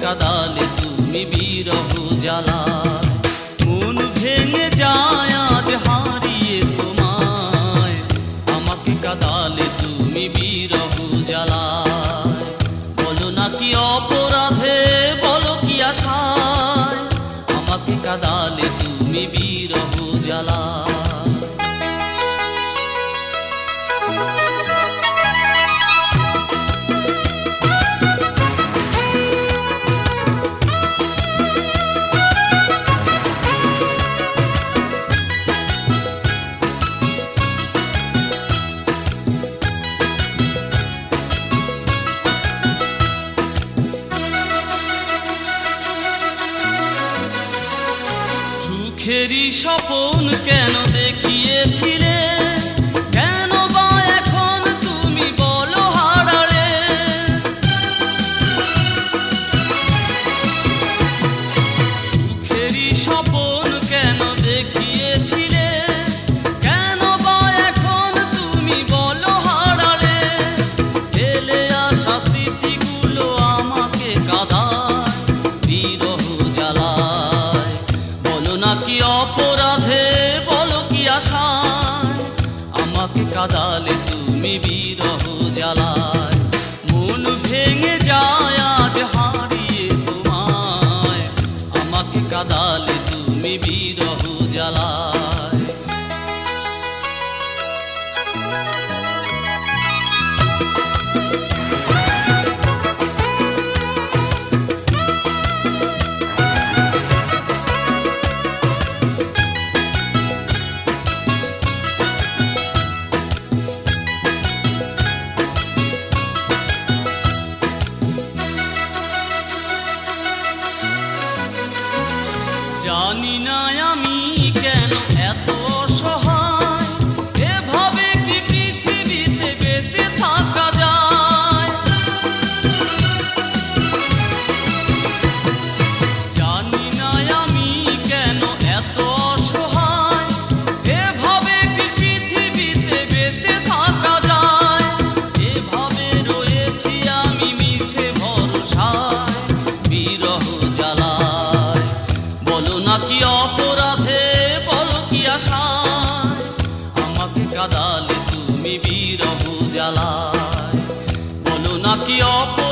কাঁদালে তুমি বিরহ জ্বালায়। মন ভেঙে যায় আজ হারিয়ে তোমায়, আমাকে কাঁদালে তুমি বিরহ জ্বালায়। বলো না কি অপরাধে, বলো কি আশায়, আমাকে কাঁদালে তুমি বিরহ জ্বালায়। সুখেরই স্বপন কেন দেখিয়েছিলে, কেন বা এখন তুমি বলো হারালে। সুখেরই স্বপন কেন দেখিয়েছিলে, কেন বা এখন তুমি বলো হারালে। ফেলে আসা স্মৃতিগুলো আমাকে কাঁদায়, বিরহ জ্বালায়। বলো না কি অপরাধে, বলো কি আশায়, আমাকে কাঁদালে তুমি বিরহ জ্বালায়। মন ভেঙে যায় আজ হারিয়ে তোমায়, আমাকে কাঁদালে তুমি বিরহ জ্বালায়। জানি না আমি কেন এত অসহায়, এভাবে কি পৃথিবীতে বেঁচে থাকা যায়। জানি না আমি কেন এত অসহায়, এভাবে কি পৃথিবীতে বেঁচে থাকা যায়। এভাবে রয়েছি আমি মিছে ভরসায়, বিরহ জ্বালায়। বলো না কি অপরাধে, বলো কি আশায়, আমাকে কাঁদালে তুমি বিরহ জ্বালায়। বলো না কি